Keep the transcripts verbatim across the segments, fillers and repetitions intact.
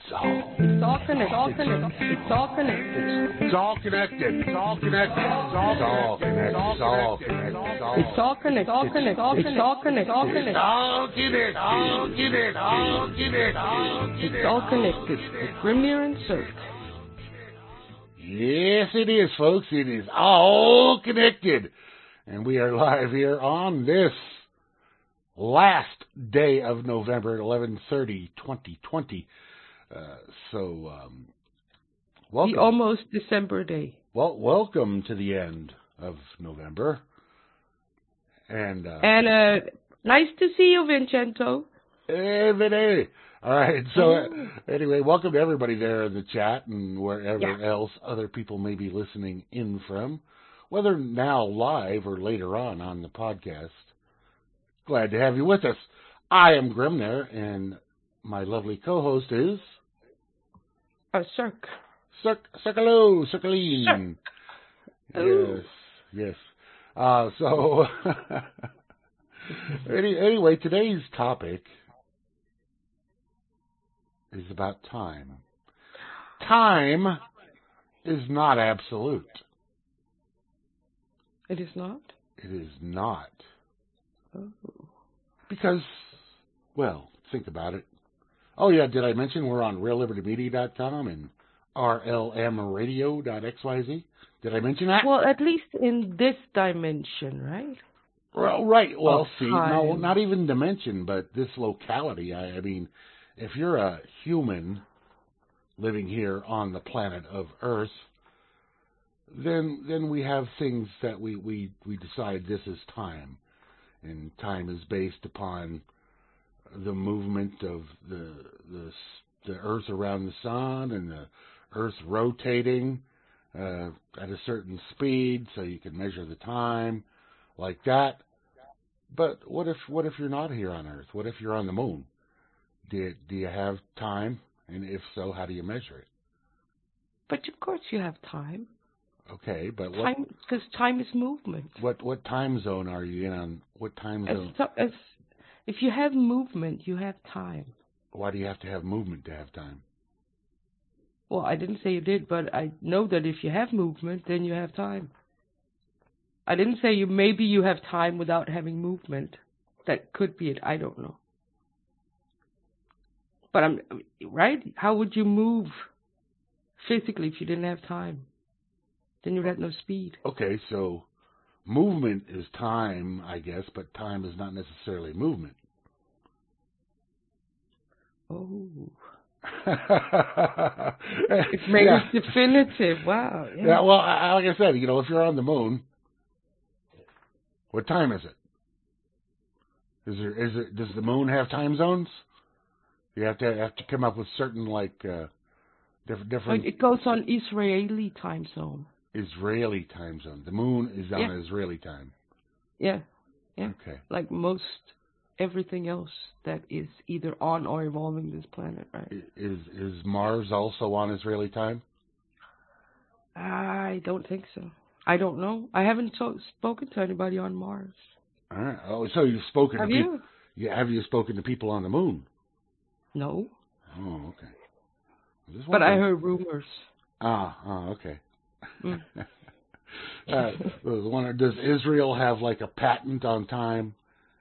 all, It's all connected. It's all connected. it's all connected. It's all connected. It's all connected. It's all connected. It's all connected. It's all connected. It's all connected. All connected. All connected. All connected. All connected. All connected. It's all connected. With Grimnir and Cirque. Yes, it is, folks. It is all connected. And we are live here on this last day of November at eleven thirty, twenty twenty. Uh, so, um, welcome. The almost December day. Well, welcome to the end of November. And, uh, And uh, nice to see you, Vincenzo. Hey, Vinny. All right. So, uh, anyway, welcome to everybody there in the chat and wherever Yeah. else other people may be listening in from, whether now live or later on on the podcast. Glad to have you with us. I am Grimnir, and my lovely co-host is Uh, Cirque. Cirque, Circalo, Circleen. Oh. Yes, yes. Uh, so, any, anyway, today's topic is about time. Time is not absolute. It is not? It is not. Oh. Because, well, think about it. Oh, yeah, did I mention we're on real liberty media dot com and R L M radio dot X Y Z? Did I mention that? Well, at least in this dimension, right? Well, right. Well, Of see, no, time. not even dimension, but this locality. I, I mean, if you're a human living here on the planet of Earth, then then we have things that we, we, we decide this is time. And time is based upon the movement of the, the the Earth around the sun and the Earth rotating uh, at a certain speed, so you can measure the time like that. But what if what if you're not here on Earth? What if you're on the moon? Do you, do you have time? And if so, how do you measure it? But of course you have time. Okay, but what Time, because time is movement. what what time zone are you in? On what time As, zone? to- as, if you have movement, you have time. Why do you have to have movement to have time? Well, I didn't say you did, but I know that if you have movement, then you have time. I didn't say you maybe you have time without having movement. That could be it. I don't know. But I'm right. How would you move physically if you didn't have time? Then you'd have no speed. Okay, so movement is time, I guess, but time is not necessarily movement. Oh, it's it's made yeah. it definitive. Wow. Yeah. Yeah, well, I- like I said, you know, if you're on the moon, what time is it? Is there is it does the moon have time zones? You have to have to come up with certain like uh, different different Like it goes on Israeli time zone. Israeli time zone. The moon is on Yeah. Israeli time. Yeah. Yeah. Okay. Like most everything else that is either on or evolving this planet, right? I- Is is Mars also on Israeli time? I don't think so. I don't know. I haven't to- spoken to anybody on Mars. All right. Oh, so you've spoken Have to people. you? Yeah, have you spoken to people on the moon? No. Oh, okay. Just But I wondering. heard rumors. Ah, ah, okay. Mm. uh, I was wondering, does Israel have like a patent on time?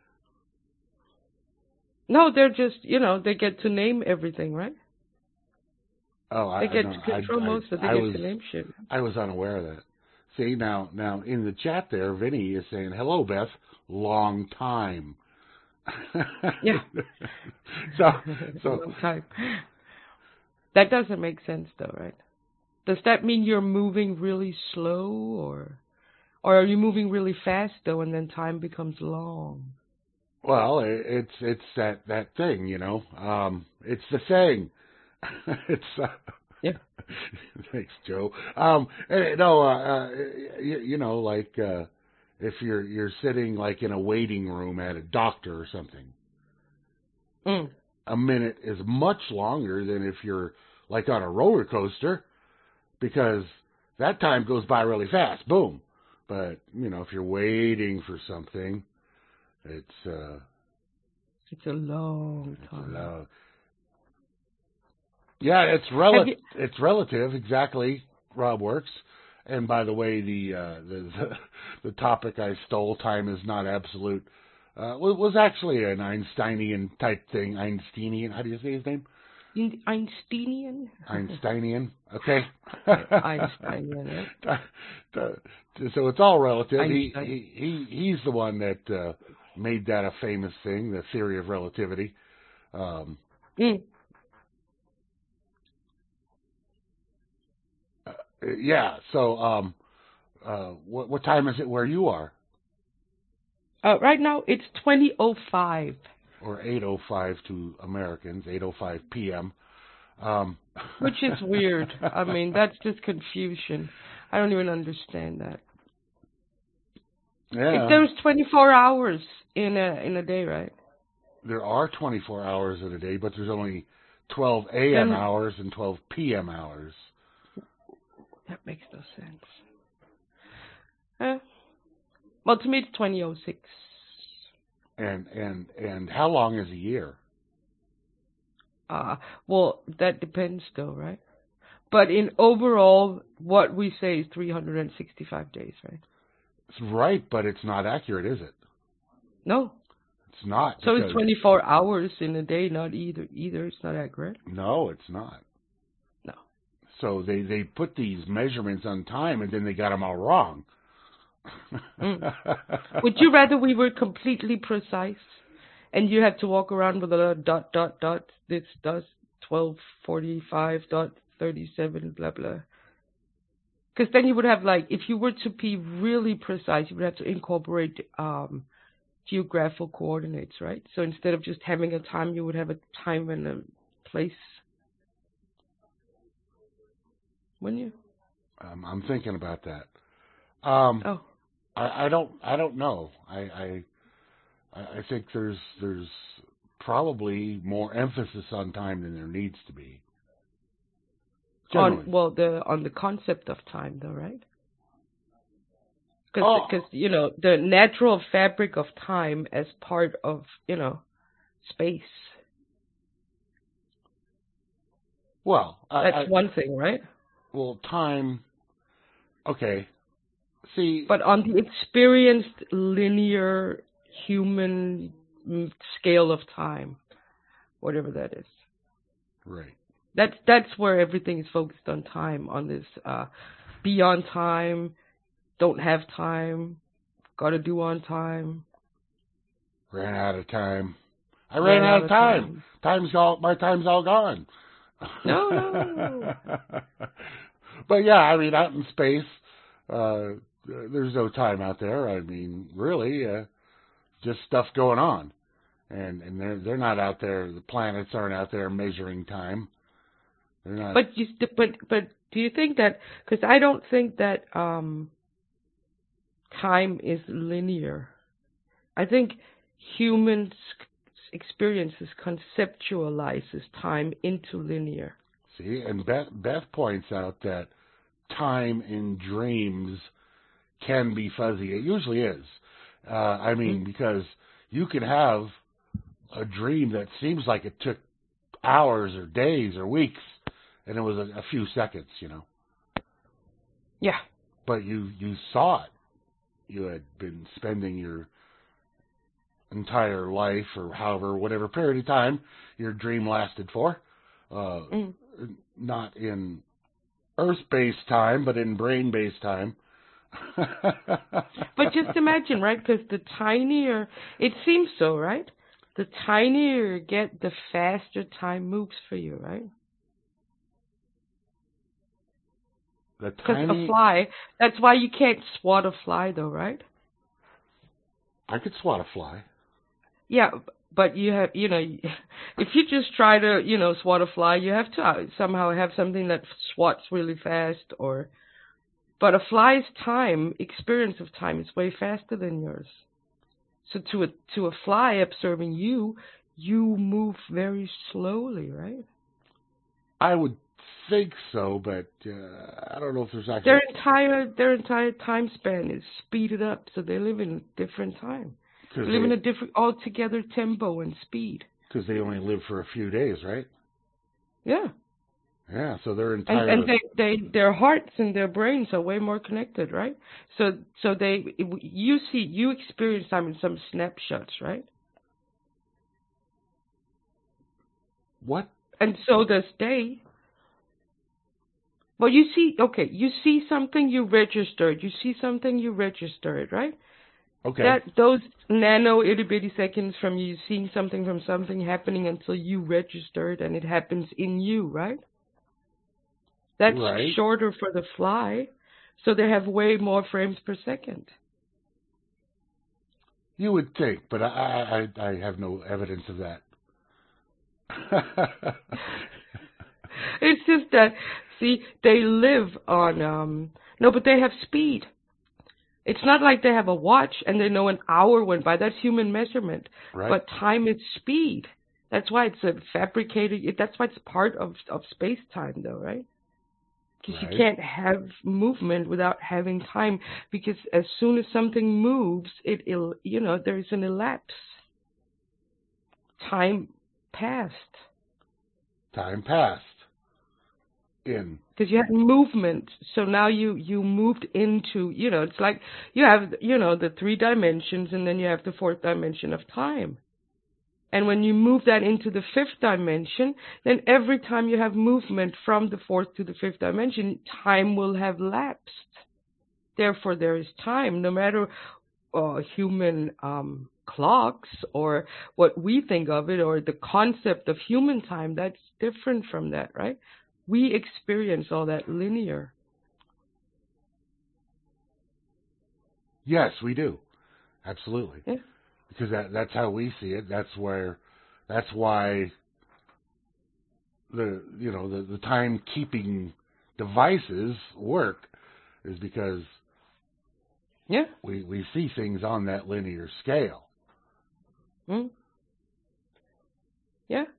No, they're just, you know, they get to name everything, right? Oh, I They get no, to control I, I, most of it. They I get was to name shit. I was unaware of that. See now, now in the chat there, Vinny is saying, "Hello, Beth. Long time." Yeah. so, so Long time. That doesn't make sense, though, right? Does that mean you're moving really slow, or, or are you moving really fast though, and then time becomes long? well, it, it's it's that that thing, you know. Um, it's the thing. it's. Uh, Yeah. Thanks, Joe. Um, eh, no, uh, uh, you, you know, like uh, if you're you're sitting like in a waiting room at a doctor or something, Mm. a minute is much longer than if you're like on a roller coaster, because that time goes by really fast. Boom. But you know, if you're waiting for something, it's uh, It's a long it's time. a long, Yeah, it's rel- you, it's relative, exactly. Rob works. And by the way, the uh, the, the the topic I stole, time is not absolute, uh, was, was actually an Einsteinian type thing. Einsteinian, how do you say his name? Einsteinian. Einsteinian. Okay. Einsteinian. Right? So it's all relative. He, Einstein. he he he's the one that uh, made that a famous thing, the theory of relativity. Um, mm. uh, yeah. So um, uh, what what time is it where you are? Uh, right now it's twenty oh five. Or eight oh five to Americans, eight oh five p.m. Um, Which is weird. I mean, that's just confusion. I don't even understand that. Yeah. If there's twenty-four hours in a in a day, right? There are twenty-four hours in a day, but there's only twelve a.m. Then, hours and twelve p.m. hours. That makes no sense. Uh, well, to me, it's twenty oh six. And and and how long is a year? Uh, well, that depends, though, right? But in overall, what we say is three hundred sixty-five days, right? It's right, but it's not accurate, is it? No. It's not. So it's twenty-four hours in a day, not either. Either it's not accurate. No, it's not. No. So they, they put these measurements on time, and then they got them all wrong. mm. Would you rather we were completely precise, and you have to walk around with a dot, dot, dot, this does twelve forty-five dot thirty-seven, blah, blah. Because then you would have, like, if you were to be really precise, you would have to incorporate um, geographical coordinates, right? So instead of just having a time, you would have a time and a place. Wouldn't you? Um, I'm thinking about that. Um, oh. I, I don't. I don't know. I, I. I think there's there's probably more emphasis on time than there needs to be. On well, the on the concept of time, though, right? Because oh. you know the natural fabric of time as part of you know space. Well, that's I, one thing, right? Well, time. Okay. See, but on the experienced linear human scale of time, whatever that is. Right. That's that's where everything is focused on time, on this uh, beyond time, don't have time, gotta do on time. Ran out of time. I ran, ran out, out of time. time. Time's all my time's all gone. No, no. But yeah, I mean, out in space, uh, there's no time out there. I mean, really, uh, just stuff going on, and and they're they're not out there. The planets aren't out there measuring time. They're not. But you, but but do you think that? Because I don't think that um, time is linear. I think humans' experiences conceptualizes time into linear. See, and Beth, Beth points out that time in dreams can be fuzzy. It usually is. Uh, I mean, mm-hmm. because you can have a dream that seems like it took hours or days or weeks, and it was a, a few seconds, you know. Yeah. But you, you saw it. You had been spending your entire life, or however, whatever period of time your dream lasted for, uh, mm. not in Earth-based time, but in brain-based time. But just imagine, right? Because the tinier, it seems so, right? The tinier you get, the faster time moves for you, right? Because tiny... a fly, that's why you can't swat a fly, though, right? I could swat a fly. Yeah, but you have, you know, if you just try to, you know, swat a fly, you have to somehow have something that swats really fast, or, but a fly's time, experience of time is way faster than yours. So to a, to a fly observing you, you move very slowly, right? I would think so, but uh, I don't know if there's actually... Their entire, their entire time span is speeded up, so they live in a different time. They live in a different, altogether tempo and speed. Because they only live for a few days, right? Yeah. Yeah, so their And entire and they, they their hearts and their brains are way more connected, right? So so they you see you experience time in some snapshots, right? what? And so does they. Well, you see, okay, you see something, you register it. You see something, you register it, right? Okay. That those nano itty bitty seconds from you seeing something from something happening until you register it and it happens in you, right? That's Right. shorter for the fly, so they have way more frames per second. You would think, but I I, I have no evidence of that. It's just that, see, they live on, um, no, but they have speed. It's not like they have a watch and they know an hour went by. That's human measurement. Right. But time is speed. That's why it's a fabricated, that's why it's part of, of space-time, though, right? Because Right. you can't have movement without having time. Because as soon as something moves, it, il you know, there's an elapse. Time passed. Time passed. In. Because you had movement, so now you you moved into, you know, it's like you have, you know, the three dimensions, and then you have the fourth dimension of time. And when you move that into the fifth dimension, then every time you have movement from the fourth to the fifth dimension, time will have lapsed. Therefore, there is time, no matter uh, human um, clocks or what we think of it, or the concept of human time. That's different from that, right? We experience all that linear. Yes, we do. Absolutely. Yeah. Because that that's how we see it. That's where that's why the you know the, the timekeeping devices work, is because Yeah. we, we see things on that linear scale. Mm. Yeah.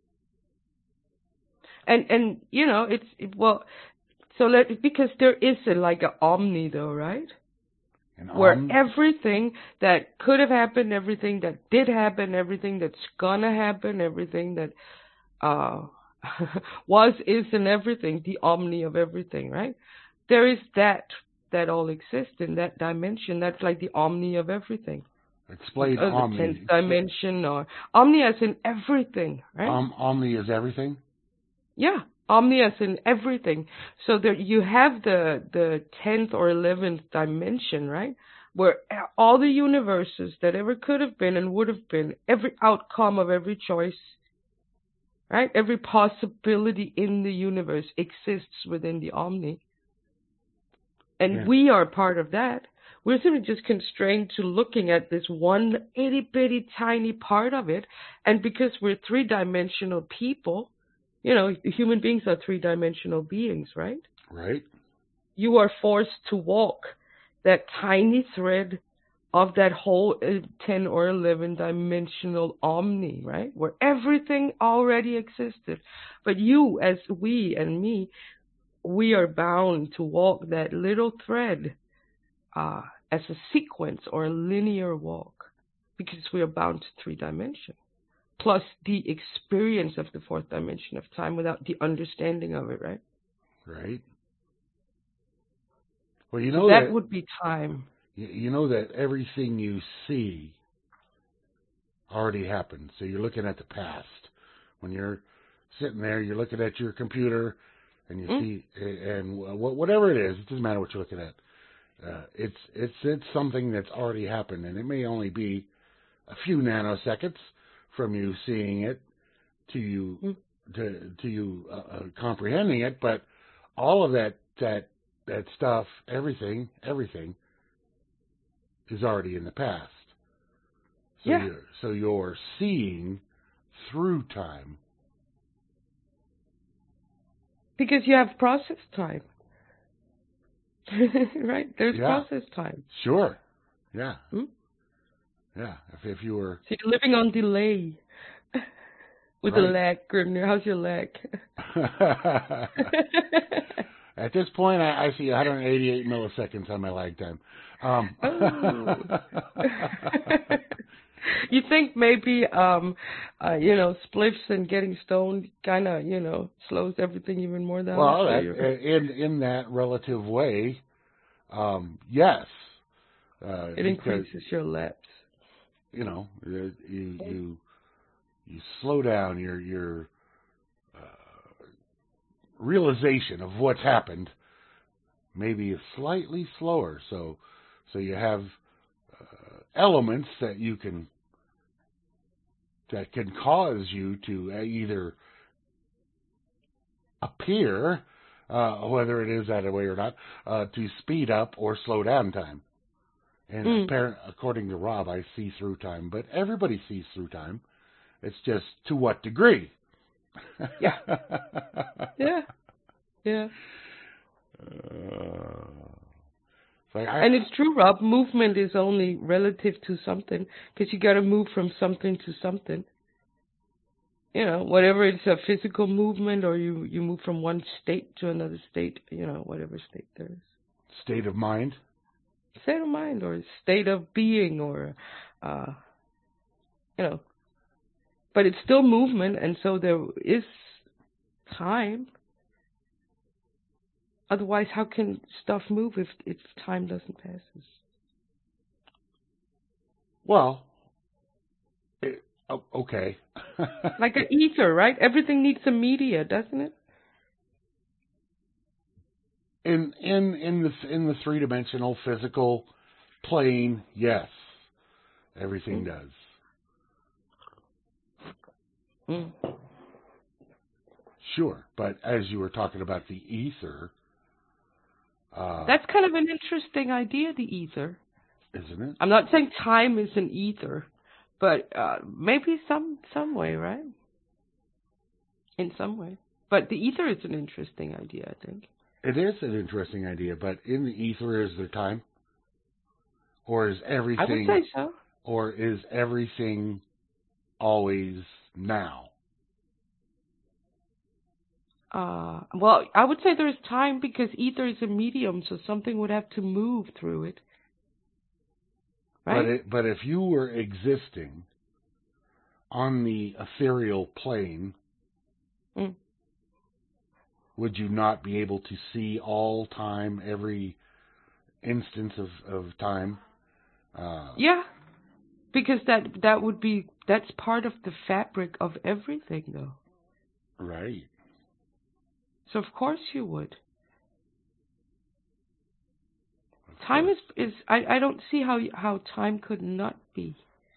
And and you know it's it, well, so let because there is a, like an omni though, right? And Where on, everything that could have happened, everything that did happen, everything that's gonna happen, everything that uh was, is, and everything, the omni of everything, right? There is that that all exists in that dimension. That's like the omni of everything. explain Uh, the omni. tenth dimension, or omni as in everything, right? Om, omni is everything. Yeah, omni as in everything. So there you have the the tenth or eleventh dimension, right? Where all the universes that ever could have been and would have been, every outcome of every choice, right? Every possibility in the universe exists within the omni. And Yeah. we are part of that. We're simply just constrained to looking at this one itty bitty tiny part of it. And because we're three dimensional people, you know, human beings are three dimensional beings, right? Right. You are forced to walk that tiny thread of that whole ten or eleven dimensional omni, right? Where everything already existed. But you, as we and me, we are bound to walk that little thread uh, as a sequence or a linear walk, because we are bound to three dimensions, plus the experience of the fourth dimension of time without the understanding of it, right? Right. Well, you So know that, that would be time. you, you know that everything you see already happened. So you're looking at the past. When you're sitting there, you're looking at your computer, and you Mm. see, and whatever it is, it doesn't matter what you're looking at. Uh, it's it's it's something that's already happened, and it may only be a few nanoseconds from you seeing it to you Mm. to to you uh, uh, comprehending it, but all of that that that stuff, everything, everything is already in the past. So Yeah. you're, so you're seeing through time. Because you have process time. Right? There's Yeah. process time. Sure. Yeah. Hmm? Yeah. If if you were So you're living on delay. With a right. lag, Grimner. How's your lag? At this point, I, I see one hundred eighty-eight milliseconds on my lag time. Um, Oh. You think maybe, um, uh, you know, spliffs and getting stoned kind of, you know, slows everything even more down? Well, So that, you're- in in that relative way, um, yes, uh, it because increases your laps. you know you you you, you slow down your your uh, realization of what's happened. Maybe is slightly slower, so so you have uh, elements that you can that can cause you to either appear, uh, whether it is that way or not, uh, to speed up or slow down time. And Mm. apparent, according to Rob, I see through time, but everybody sees through time. It's just to what degree. Yeah. Yeah. Yeah. Uh, so I, And it's true, Rob. Movement is only relative to something because you got to move from something to something. You know, whatever it's a physical movement or you, you move from one state to another state, you know, whatever state there is. state of mind. State of mind or state of being or, uh, you know, but it's still movement, and so there is time. Otherwise, how can stuff move if, if time doesn't pass? Well, it, oh, okay. Like an ether, right? Everything needs a media, doesn't it? in in in the in the three dimensional physical plane, yes, everything Mm. does. Mm. Sure, but as you were talking about the ether, uh, That's kind of an interesting idea, the ether. isn't it? I'm not saying time is an ether, but uh, maybe some some way, right? In some way. But the ether is an interesting idea, I think. It is an interesting idea, but in the ether, is there time, or is everything, I would say so. or is everything always now? Uh, well, I would say there is time because ether is a medium, so something would have to move through it. Right? But it, but if you were existing on the ethereal plane, Mm. would you not be able to see all time, every instance of, of time? Uh, Yeah, because that that would be that's part of the fabric of everything, though. right. So of course you would. Of Time course. is is I, I don't see how how time could not be.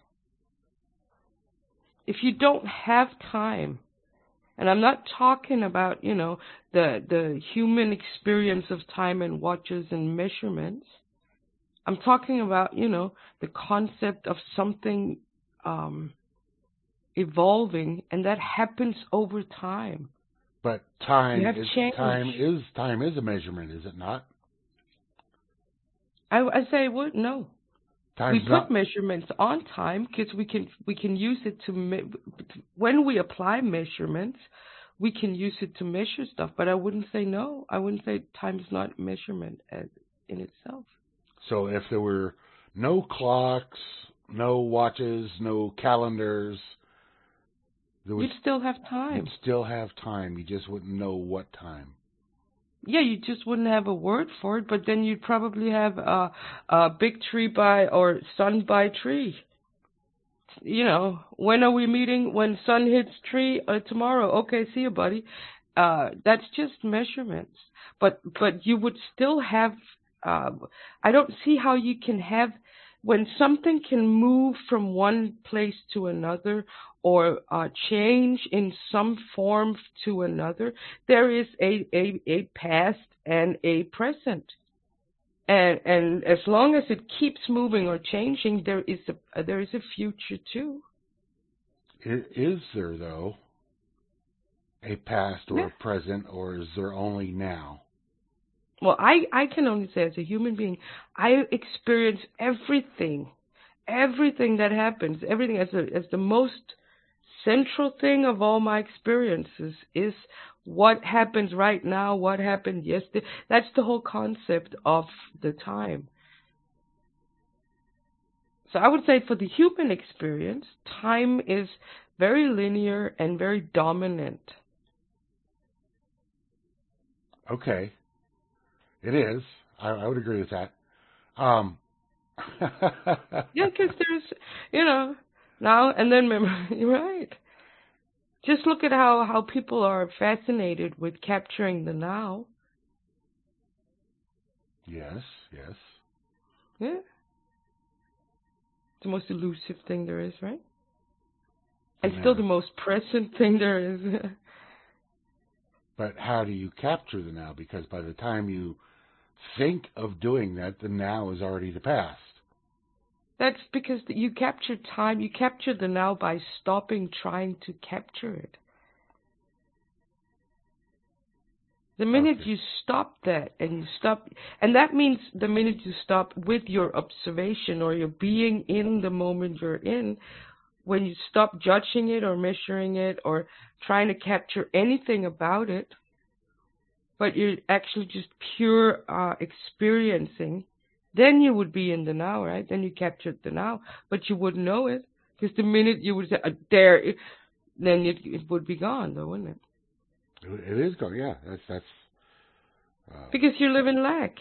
If you don't have time, and I'm not talking about, you know, the the human experience of time and watches and measurements. I'm talking about, you know, the concept of something um, evolving, and that happens over time. But time You have is change. time is time is a measurement, is it not? I, I say, well, no. Time's We put not. measurements on time because we can we can use it to me- when we apply measurements, we can use it to measure stuff. But I wouldn't say no. I wouldn't say time is not measurement as in itself. So if there were no clocks, no watches, no calendars, there would You'd still have time. you'd still have time. You just wouldn't know what time. Yeah, you just wouldn't have a word for it, but then you'd probably have a, a big tree by or sun by tree. You know, when are we meeting? When sun hits tree uh, tomorrow? Okay, see you, buddy. Uh, that's just measurements. But but you would still have. Uh, I don't see how you can have when something can move from one place to another or uh, change in some form to another. There is a, a, a past and a present. And and as long as it keeps moving or changing, there is a there is a future too. Is there though a past or Yeah. a present, or is there only now? Well, I I can only say as a human being, I experience everything, everything that happens, everything as a, as the most central thing of all my experiences is what happens right now, what happened yesterday. That's the whole concept of the time. So I would say for the human experience, time is very linear and very dominant. Okay. It is. I, I would agree with that. Um, yeah, because there's, you know, now and then memory, you're right. Just look at how, how people are fascinated with capturing the now. Yes, yes. Yeah. The most elusive thing there is, right? And Yeah. still the most present thing there is. But how do you capture the now? Because by the time you think of doing that, the now is already the past. That's because you capture time. You capture the now by stopping trying to capture it. The minute Okay. you stop that and you stop, and that means the minute you stop with your observation or your being in the moment you're in, when you stop judging it or measuring it or trying to capture anything about it, but you're actually just pure uh, experiencing, then you would be in the now, right? Then you captured the now, but you wouldn't know it because the minute you would say, uh, there, then it, it would be gone, though, wouldn't it? It is going, yeah. That's that's uh... because you live in lack.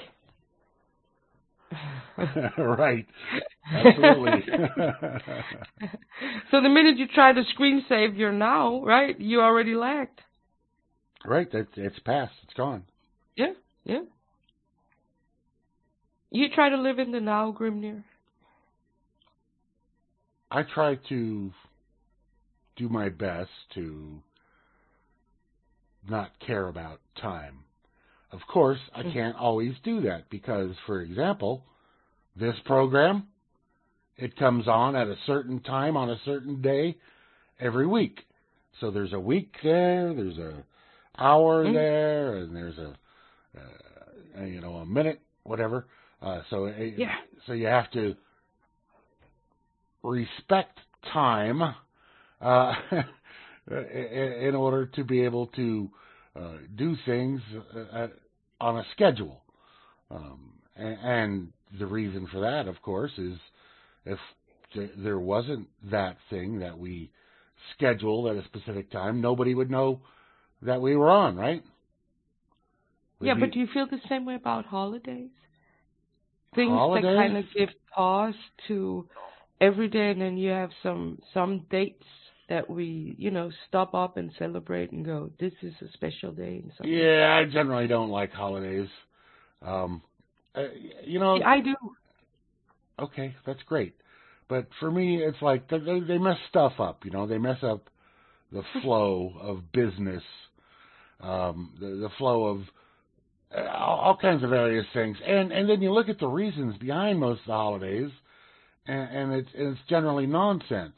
Right. Absolutely. So the minute you try to screen save your now, right, you already lacked. Right. That's it's past. It's gone. Yeah, yeah. You try to live in the now, Grimnir. I try to do my best to not care about time. Of course, I can't always do that because, for example, this program, it comes on at a certain time on a certain day every week. So there's a week there, there's a hour Mm. there, and there's a, uh, you know, a minute, whatever. Uh, so it, Yeah. so you have to respect time uh, in order to be able to uh, do things uh, on a schedule. Um, and, and the reason for that, of course, is if there wasn't that thing that we scheduled at a specific time, nobody would know that we were on, right? We'd Yeah, be, but do you feel the same way about holidays? Things holidays? that kind of give pause to every day, and then you have some some dates that we, you know, stop up and celebrate and go, this is a special day. And something. Yeah, I generally don't like holidays. Um, uh, you know, Yeah, I do. Okay, that's great. But for me, it's like they, they mess stuff up. You know, they mess up the flow of business, um, the, the flow of uh, all, all kinds of various things. And and then you look at the reasons behind most of the holidays, and, and it's it's generally nonsense.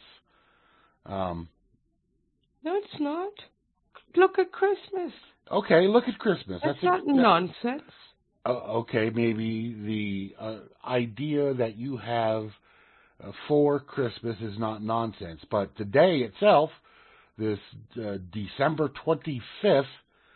Um, No, it's not. Look at Christmas. okay, look at Christmas. That's, That's not a, that, nonsense. uh, okay, maybe the uh, idea that you have uh, for Christmas is not nonsense, but the day itself, this uh, December twenty-fifth,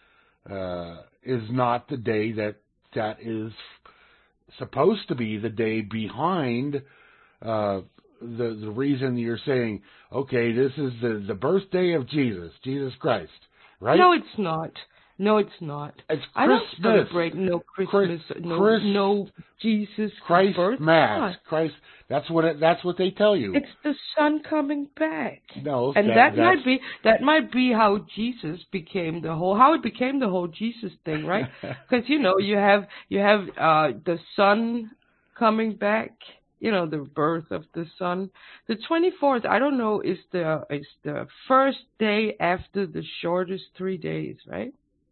uh, is not the day that that is supposed to be the day behind uh, the the reason you're saying, okay, this is the, the birthday of Jesus, Jesus Christ, right? No, it's not. No, it's not. It's I don't Christmas. celebrate no Christmas, Chris, no Chris, no Jesus Christ birth. Mass. Christ. That's what it, that's what they tell you. It's the sun coming back. No, and that, that might be that might be how Jesus became the whole how it became the whole Jesus thing, right? Because you know you have you have uh, the sun coming back. You know, the birth of the sun. The twenty-fourth, I don't know, is the is the first day after the shortest three days, right?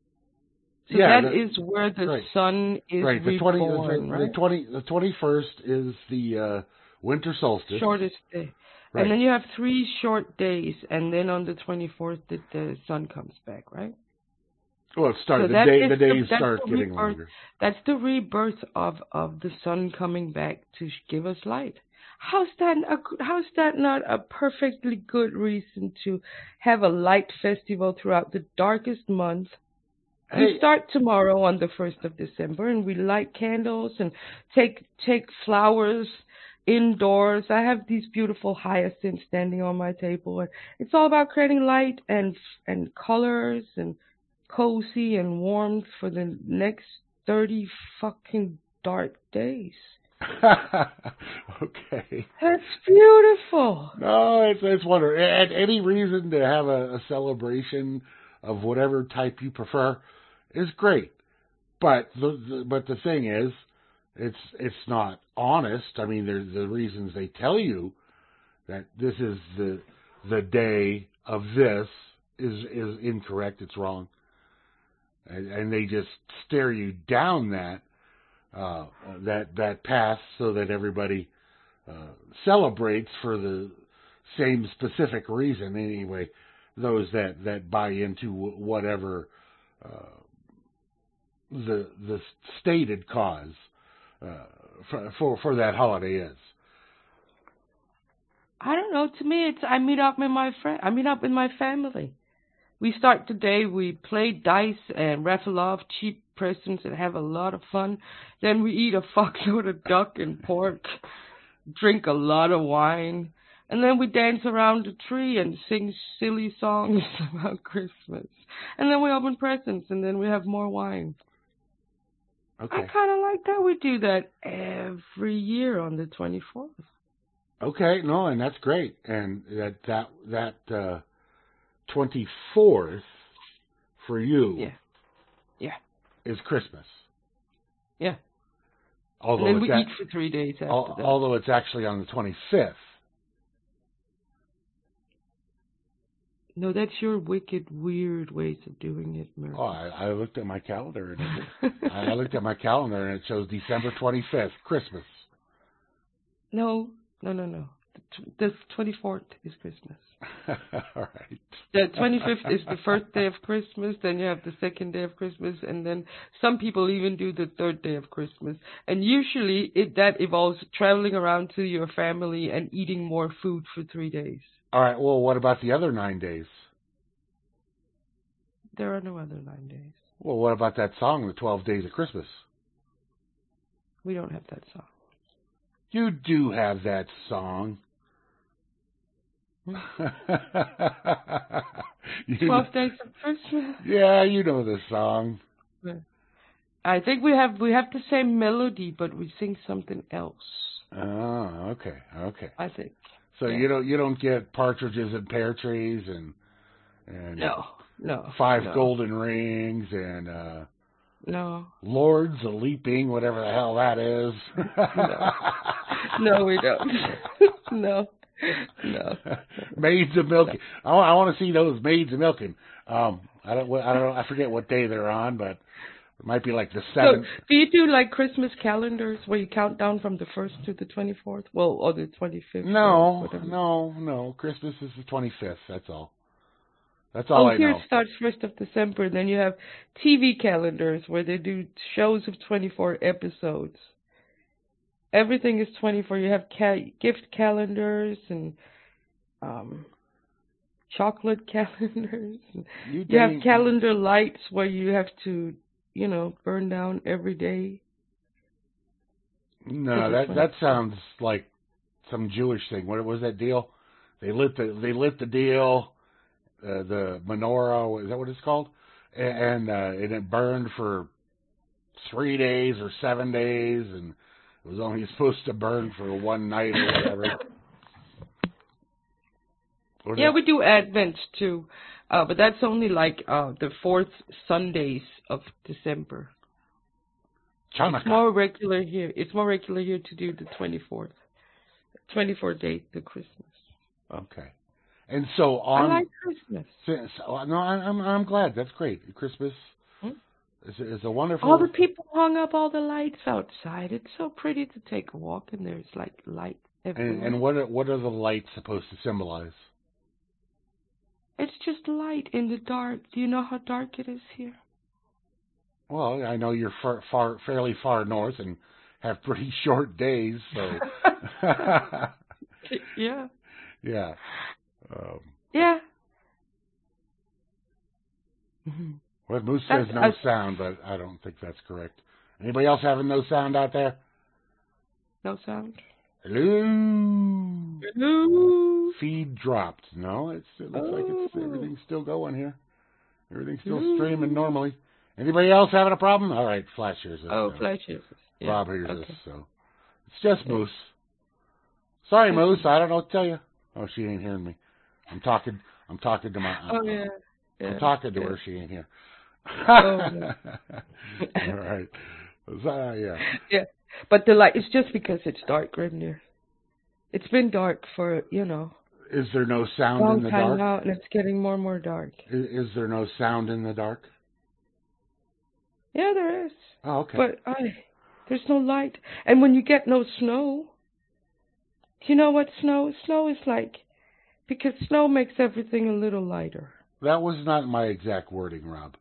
So yeah, that the, is where the right. sun is right. The reborn, twenty, the, right? the twenty, the twenty-first is the uh, winter solstice. Shortest day. Right. And then you have three short days, and then on the twenty-fourth, the, the sun comes back, right? Well, it started, So the, day, the the, days that's start the getting rebirth, longer. That's the rebirth of, of the sun coming back to give us light. How's that, a, how's that not a perfectly good reason to have a light festival throughout the darkest month? Hey. We start tomorrow on the first of December, and we light candles and take take flowers indoors. I have these beautiful hyacinths standing on my table, and it's all about creating light and and colors and cozy and warmth for the next thirty fucking dark days. Okay. That's beautiful. No, it's it's wonderful. And any reason to have a, a celebration of whatever type you prefer is great. But the, the but the thing is, it's it's not honest. I mean, there's the reasons they tell you that this is the the day of this is is incorrect. It's wrong, and, and they just stare you down that uh, that that path so that everybody uh, celebrates for the same specific reason. Anyway, those that that buy into whatever uh, the the stated cause uh, for, for for that holiday is. I don't know. To me, it's I meet up with my friend. I meet up with my family. We start today. We play dice and raffle off cheap presents and have a lot of fun. Then we eat a fuckload of duck and pork, drink a lot of wine, and then we dance around the tree and sing silly songs about Christmas. And then we open presents, and then we have more wine. Okay. I kind of like that. We do that every year on the twenty-fourth. Okay, no, and that's great. And that that that uh, twenty-fourth for you, yeah, yeah, is Christmas. Yeah. Although and then we at, eat for three days after al- that. Although it's actually on the twenty-fifth. No, that's your wicked, weird ways of doing it, Murphy. Oh, I, I looked at my calendar and it, I looked at my calendar and it shows December twenty-fifth, Christmas. No, no, no, no. The twenty-fourth is Christmas. All right. The twenty-fifth is the first day of Christmas, then you have the second day of Christmas, and then some people even do the third day of Christmas. And usually it that involves traveling around to your family and eating more food for three days. All right, well, what about the other nine days? There are no other nine days. Well, what about that song, The twelve Days of Christmas? We don't have that song. You do have that song. Hmm? you Twelve know, Days of Christmas? Yeah, you know the song. I think we have we have the same melody, but we sing something else. Oh, okay, okay. I think. So yeah. you don't you don't get partridges and pear trees and and no no five no. golden rings and uh, no Lords a leaping, whatever the hell that is. no. no, we don't. no, no. Maids of milking. No. I, I want to see those maids of milking. Um, I don't I don't know. I forget what day they're on, but it might be like the seventh. So, do you do like Christmas calendars where you count down from the first to the twenty-fourth? Well, or the twenty-fifth? No, no, no. Christmas is the twenty-fifth. That's all. That's all oh, I here know. it starts first of December. And then you have T V calendars where they do shows of twenty-four episodes. Everything is twenty-four. You have ca- gift calendars and um, chocolate calendars. You, you have calendar lights where you have to, you know, burn down every day. No, that that sounds like some Jewish thing. What was that deal? They lit the they lit the deal, uh, the menorah. Is that what it's called? And uh, and it burned for three days or seven days, and it was only supposed to burn for one night or whatever. What yeah, that? we do Advent too, uh, but that's only like uh, the fourth Sundays of December. Chanukah. It's more regular here. It's more regular here to do the twenty-fourth, twenty-fourth day, the Christmas. Okay, and so on. I like Christmas. So, no, I'm I'm glad. That's great. Christmas hmm? is is a wonderful. All the people hung up all the lights outside. It's so pretty to take a walk, and there's like light everywhere. And, and what are, what are the lights supposed to symbolize? It's just light in the dark. Do you know how dark it is here? Well, I know you're far, far, fairly far north and have pretty short days, so. yeah. Yeah. Um, yeah. Well, Moose says no I, sound, but I don't think that's correct. Anybody else having no sound out there? No sound. Hello. Hello. Feed dropped. No, it's, it looks oh. like it's everything's still going here. Everything's still Hello. streaming normally. Anybody else having a problem? All right, Flash hears us. Oh, so. Flash hears us. Yeah. Rob hears okay. us, so it's just Moose. Sorry, Moose. I don't know what to tell you. Oh, she ain't hearing me. I'm talking. I'm talking to my. Uh, oh yeah. yeah. I'm talking to yeah. her. She ain't here. oh, no. All right. Uh, yeah. Yeah, but the light. It's just because it's dark, Grimnir. It's been dark for you know. Is there no sound long in the time dark? Now, and it's getting more and more dark. Is, is there no sound in the dark? Yeah, there is. Oh, okay. But I, there's no light, and when you get no snow, do you know what snow? Snow is like, because snow makes everything a little lighter. That was not my exact wording, Rob.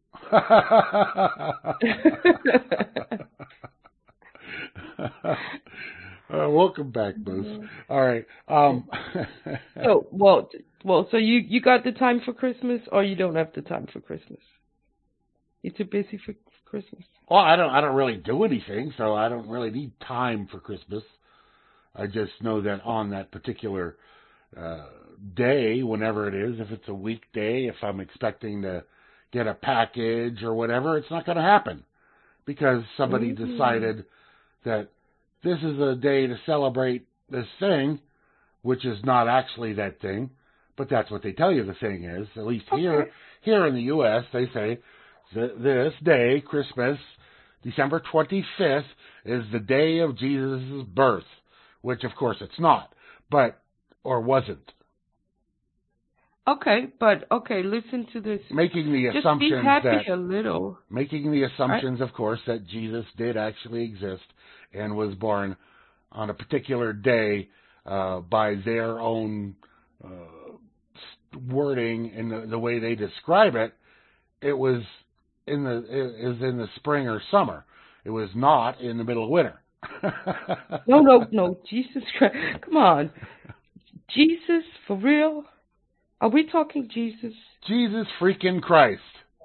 Uh, welcome back, Moose. All right. Um, so, well, well, so you, you got the time for Christmas, or you don't have the time for Christmas? You're too busy for Christmas. Well, I don't. I don't really do anything, so I don't really need time for Christmas. I just know that on that particular uh, day, whenever it is, if it's a weekday, if I'm expecting to get a package or whatever, it's not going to happen because somebody mm-hmm. decided that this is a day to celebrate this thing, which is not actually that thing, but that's what they tell you the thing is. At least okay. here here in the U S, they say this day, Christmas, December twenty-fifth, is the day of Jesus' birth, which, of course, it's not, but, or wasn't. Okay, but, okay, listen to this. Making the Just assumptions be happy that, a little. Making the assumptions, right? of course, that Jesus did actually exist and was born on a particular day uh, by their own uh, wording and the, the way they describe it. It was in the it is in the spring or summer. It was not in the middle of winter. no, no, no, Jesus Christ! Come on, Jesus for real? Are we talking Jesus? Jesus freaking Christ.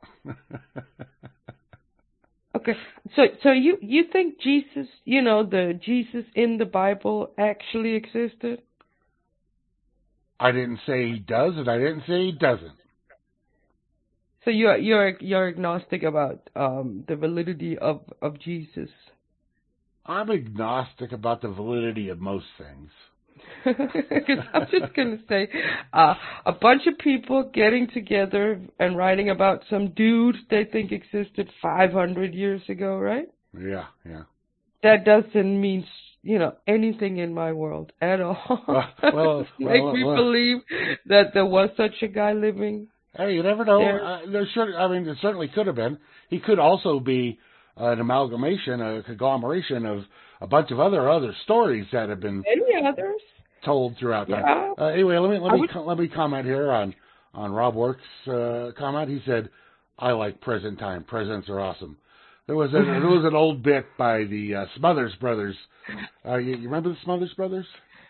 Okay, so so you, you think Jesus, you know, the Jesus in the Bible actually existed? I didn't say he does, and I didn't say he doesn't. So you're you're you're agnostic about um, the validity of, of Jesus? I'm agnostic about the validity of most things. Because I'm just going to say, uh, a bunch of people getting together and writing about some dude they think existed five hundred years ago, right? Yeah, yeah. That doesn't mean, you know, anything in my world at all. Well, well, Make well, me well. believe that there was such a guy living. Hey, you never know. There, uh, there should, I mean, it certainly could have been. He could also be an amalgamation, a conglomeration of a bunch of other other stories that have been any others told throughout yeah. time. Uh, anyway, let me let me would... let me comment here on on Rob Work's uh, comment. He said, "I like present time. Presents are awesome." There was a, there was an old bit by the uh, Smothers Brothers. Uh, you, you remember the Smothers Brothers?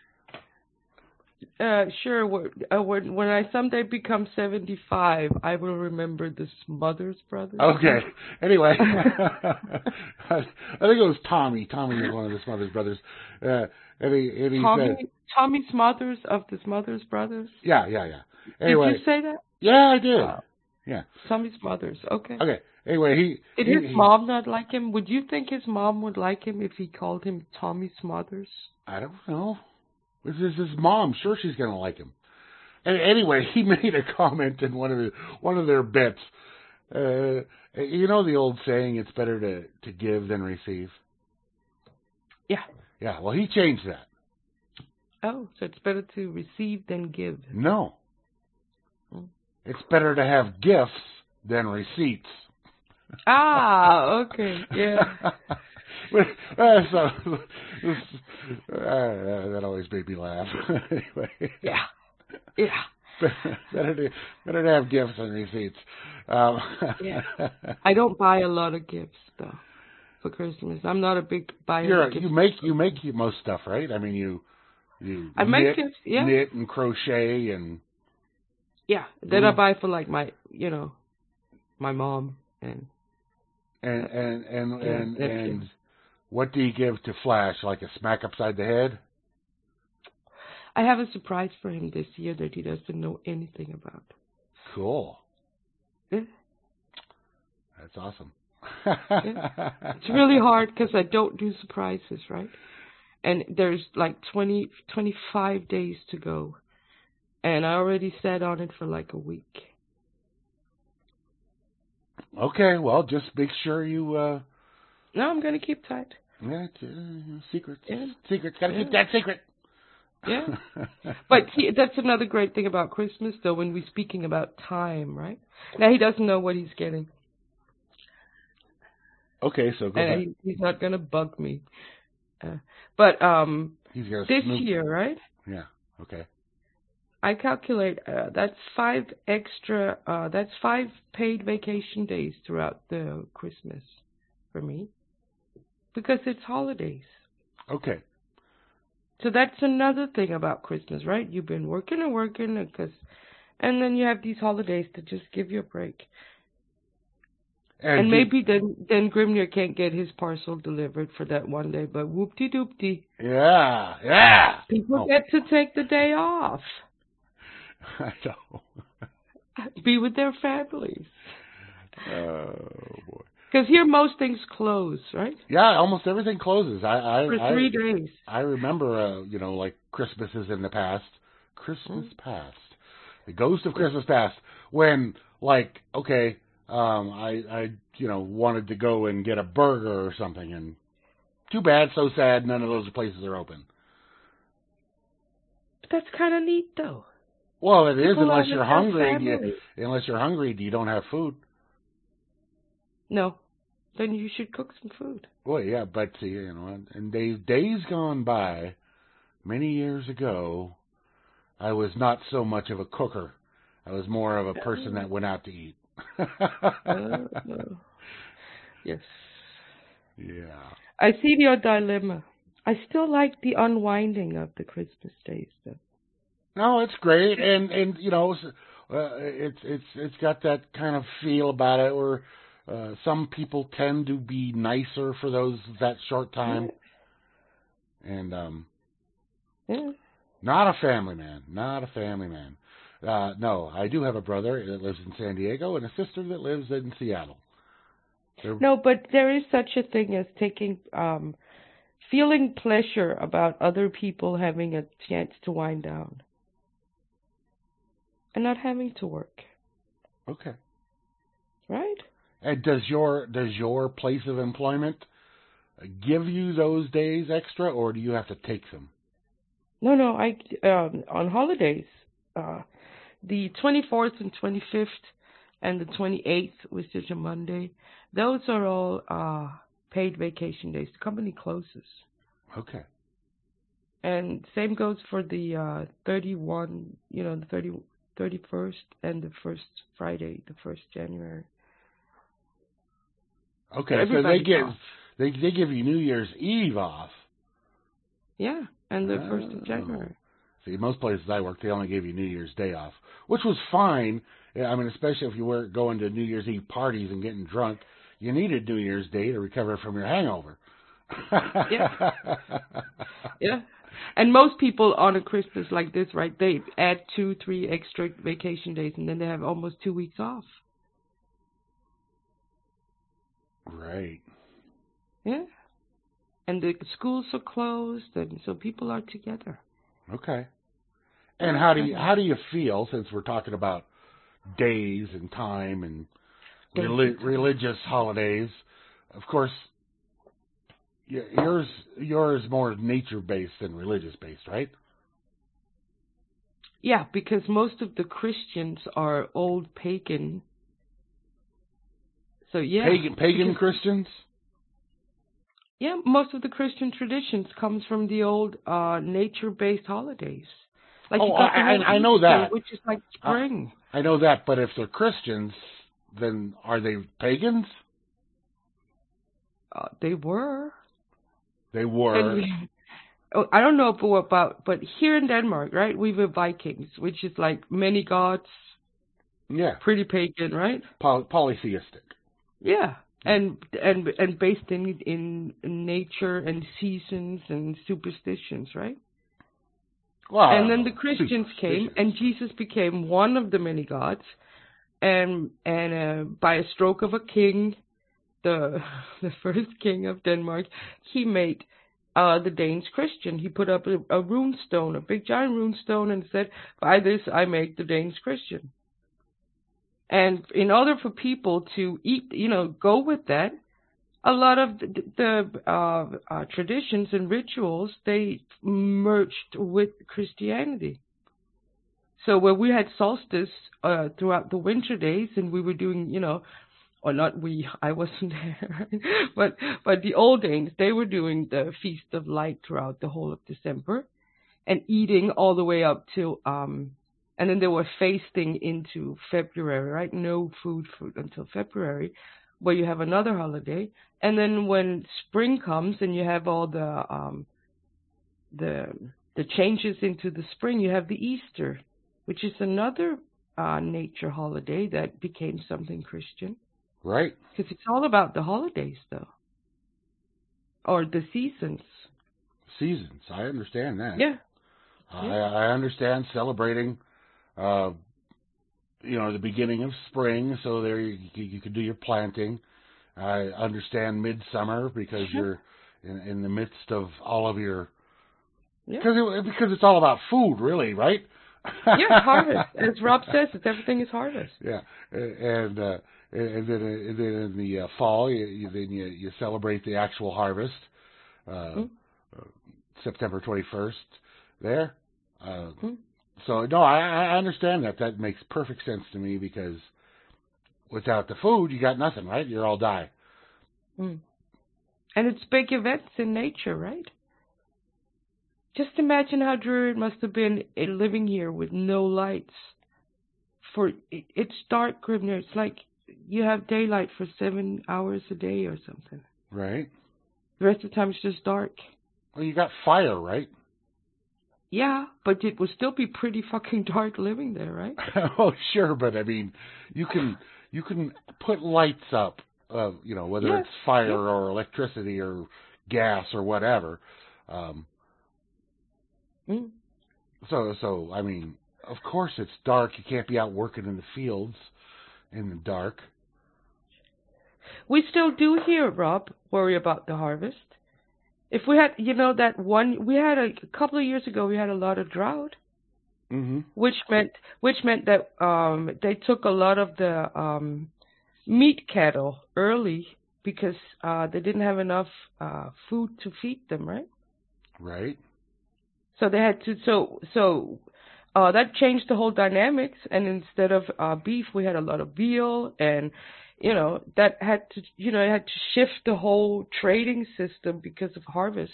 Uh, sure. Uh, when when I someday become seventy-five, I will remember the Smothers Brothers. Okay. Anyway, I think it was Tommy. Tommy was one of the Smothers Brothers. Uh, and he, and he Tommy said, Tommy Smothers of the Smothers Brothers. Yeah, yeah, yeah. Anyway, did you say that? Yeah, I did. Wow. Yeah. Tommy Smothers. Okay. Okay. Anyway, he did he, his he, mom not like him? Would you think his mom would like him if he called him Tommy Smothers? I don't know. This is his mom. Sure, she's going to like him. And anyway, he made a comment in one of the, one of their bits. Uh, you know the old saying, "It's better to, to give than receive." Yeah. Yeah. Well, he changed that. Oh, so it's better to receive than give. No. Hmm. It's better to have gifts than receipts. Ah, okay, yeah. uh, so, uh, that always made me laugh. Anyway. Yeah, yeah. better to better to have gifts than receipts. Um, yeah. I don't buy a lot of gifts though for Christmas. I'm not a big buyer. You're, of gifts. You make you make most stuff, right? I mean, you you I knit, make gifts, yeah. knit and crochet and yeah. Then I buy for like my you know my mom and and and and yeah, and, and gifts. What do you give to Flash? Like a smack upside the head? I have a surprise for him this year that he doesn't know anything about. Cool. Yeah. That's awesome. Yeah. It's really hard because I don't do surprises, right? And there's like twenty, twenty-five days to go. And I already sat on it for like a week. Okay, well, just make sure you... Uh, no, I'm going to keep tight. Yeah, uh, secrets. Yeah. Secrets. Got to yeah. keep that secret. Yeah. But see, that's another great thing about Christmas, though, when we're speaking about time, right? Now, he doesn't know what he's getting. Okay, so go and back. he, he's not going to bug me. Uh, but um, he's gonna this snoop. year, right? Yeah, okay. I calculate uh, that's five extra, uh, that's five paid vacation days throughout the Christmas for me. Because it's holidays. Okay. So that's another thing about Christmas, right? You've been working and working, and, cause, and then you have these holidays to just give you a break. And, and maybe then then Grimnir can't get his parcel delivered for that one day, but whoop-de-doop-de. Yeah, yeah. People oh. get to take the day off. I know. Be with their families. Oh, boy. Because here most things close, right? Yeah, almost everything closes. I, I For three I, days. I remember, uh, you know, like Christmases in the past. Christmas mm. past. The ghost of Christmas past. When, like, okay, um, I, I, you know, wanted to go and get a burger or something, and too bad, so sad, none of those places are open. But that's kind of neat, though. Well, it People is unless you're hungry. And you, unless you're hungry, you don't have food. No, then you should cook some food. Well, yeah, but see, you know, and days days gone by, many years ago, I was not so much of a cooker. I was more of a person that went out to eat. uh, no. Yes. Yeah. I see your dilemma. I still like the unwinding of the Christmas days, though. No, it's great, and and you know, uh, it's it's it's got that kind of feel about it where. Uh, some people tend to be nicer for those that short time, yeah. and um, yeah. not a family man, not a family man. Uh, no, I do have a brother that lives in San Diego and a sister that lives in Seattle. They're... No, but there is such a thing as taking, um, feeling pleasure about other people having a chance to wind down and not having to work. Okay. Right? And does your does your place of employment give you those days extra, or do you have to take them? No, no. I um, on holidays, uh, the twenty-fourth and twenty-fifth, and the twenty-eighth, which is a Monday. Those are all uh, paid vacation days. The company closes. Okay. And same goes for the uh, thirty-first, you know, the thirty, thirty-first and the first Friday, the first January. Okay, so they give they they give you New Year's Eve off. Yeah, and the first oh. of January. See, most places I work, they only give you New Year's Day off, which was fine. I mean, especially if you were going to New Year's Eve parties and getting drunk, you needed New Year's Day to recover from your hangover. Yeah. Yeah. And most people on a Christmas like this, right, they add two, three extra vacation days, and then they have almost two weeks off. Right. Yeah. And the schools are closed, and so people are together. Okay. And how do you how do you feel, since we're talking about days and time and reli- religious holidays? Of course, yours yours more nature based than religious based, right? Yeah, because most of the Christians are old pagan. So yeah, pagan pagan because, Christians. Yeah, most of the Christian traditions comes from the old uh, nature-based holidays. Like oh, you got I, I, I know that, which is like spring. Uh, I know that, but if they're Christians, then are they pagans? Uh, they were. They were. We, oh, I don't know about, but here in Denmark, right, we were Vikings, which is like many gods. Yeah. Pretty pagan, right? Poly- polytheistic. Yeah, and and and based in in nature and seasons and superstitions, right? Well, And then the Christians came, superstitious. and Jesus became one of the many gods. And and uh, by a stroke of a king, the the first king of Denmark, he made uh, the Danes Christian. He put up a, a rune stone, a big giant rune stone, and said, "By this I make the Danes Christian." And in order for people to eat, you know, go with that, a lot of the, the uh, uh, traditions and rituals, they merged with Christianity. So when we had solstice uh, throughout the winter days, and we were doing, you know, or not we, I wasn't there, but but the old Danes, they were doing the Feast of Light throughout the whole of December, and eating all the way up to, um, and then they were fasting into February, right? No food, food until February, where you have another holiday, and then when spring comes and you have all the um, the the changes into the spring, you have the Easter, which is another uh, nature holiday that became something Christian. Right. Because it's all about the holidays, though. Or the seasons. Seasons. I understand that. Yeah. I, yeah. I understand celebrating, uh, you know, the beginning of spring, so there you, you can do your planting. I understand midsummer because Sure. you're in, in the midst of all of your... Yeah. Because it, because it's all about food, really, right? Yeah, harvest. As Rob says, it's everything is harvest. Yeah, and uh, and then and then in the uh, fall, you, you then you, you celebrate the actual harvest, uh, mm. uh, September twenty-first. There, uh, mm. so no, I, I understand that. That makes perfect sense to me because without the food, you got nothing, right? You're all die. Mm. And it's big events in nature, right? Just imagine how dreary it must have been living here with no lights. For it, it's dark, Grimner. It's like you have daylight for seven hours a day or something. Right. The rest of the time it's just dark. Well, you got fire, right? Yeah, but it would still be pretty fucking dark living there, right? Oh, sure, but I mean, you can you can put lights up, uh, you know, whether yes. it's fire yep. or electricity or gas or whatever. Um, mm. So, so I mean, of course it's dark. You can't be out working in the fields in the dark. We still do here, Rob, worry about the harvest. If we had, you know, that one, we had a, a couple of years ago, we had a lot of drought, mm-hmm. which meant, which meant that um, they took a lot of the um, meat cattle early because uh, they didn't have enough uh, food to feed them, right? Right. So they had to, so so uh, that changed the whole dynamics. And instead of uh, beef, we had a lot of veal, and you know that had to, you know, it had to shift the whole trading system because of harvest.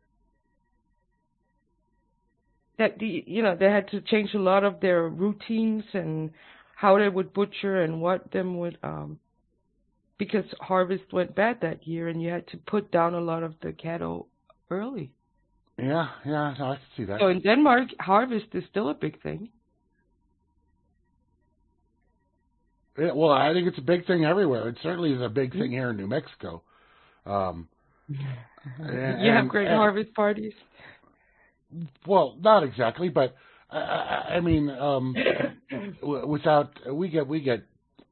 That the, you know, they had to change a lot of their routines and how they would butcher and what them would, um, because harvest went bad that year, and you had to put down a lot of the cattle early. Yeah, yeah, no, I can see that. So in Denmark, harvest is still a big thing. Yeah, well, I think it's a big thing everywhere. It certainly is a big thing here in New Mexico. Um, and, you have great and, harvest parties. Well, not exactly, but I, I mean, um, without we get we get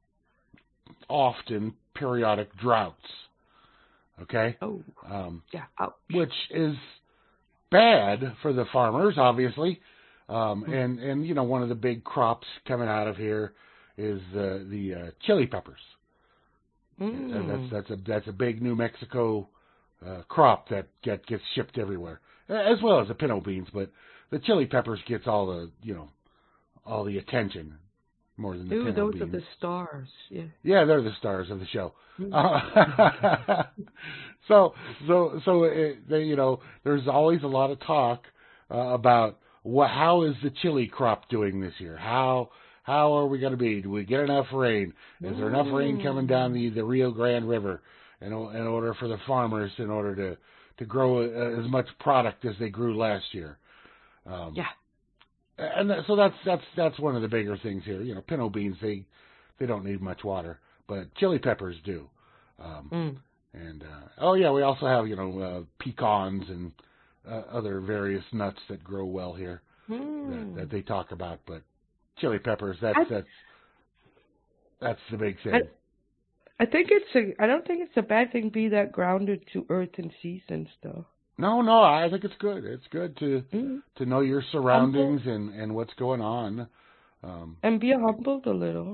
often periodic droughts. Okay. Oh. Um, yeah. Ouch. Which is bad for the farmers, obviously, um, mm. and and you know one of the big crops coming out of here is uh, the uh, chili peppers. Mm. That's that's a that's a big New Mexico uh, crop that get, gets shipped everywhere, as well as the pinto beans. But the chili peppers gets all the you know all the attention more than the Ooh, pinto those beans. are the stars. Yeah. Yeah, they're the stars of the show. Mm. Uh, so so so it, they, you know there's always a lot of talk uh, about what how is the chili crop doing this year? How How are we going to be? Do we get enough rain? Is there enough rain coming down the, the Rio Grande River in, in order for the farmers in order to, to grow as much product as they grew last year? Um, yeah. And that, so that's that's that's one of the bigger things here. You know, pinto beans they they don't need much water, but chili peppers do. Um, mm. And uh, oh yeah, we also have you know uh, pecans and uh, other various nuts that grow well here. Hmm. that, that they talk about. But chili peppers, that's I, that's that's the big thing. I, I think it's a. I don't think it's a bad thing to be that grounded to earth and seasons, though. No, no, I think it's good. It's good to Mm-hmm. to know your surroundings and, and what's going on. Um, and be humbled a little.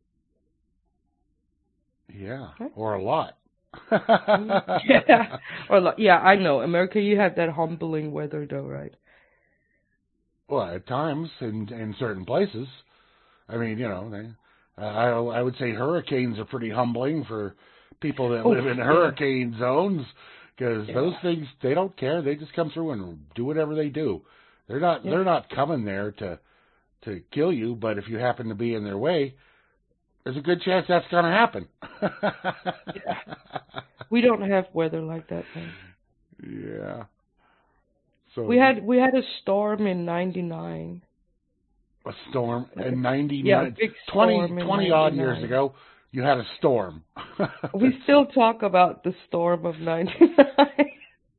Yeah, Right? or a lot. yeah, or like, yeah, I know. America, you have that humbling weather, though, right? Well, at times in in certain places. I mean, you know, they, I I would say hurricanes are pretty humbling for people that Oh, live in yeah. hurricane zones, because Yeah. those things, they don't care. They just come through and do whatever they do. They're not Yeah. they're not coming there to to kill you, but if you happen to be in their way, there's a good chance that's going to happen. Yeah. We don't have weather like that, man. Yeah. So We had we had a storm in ninety-nine. a storm Like in a, ninety-nine, yeah, a big twenty, storm in twenty odd years ninety-nine. ago, you had a storm. We still talk about the storm of ninety-nine.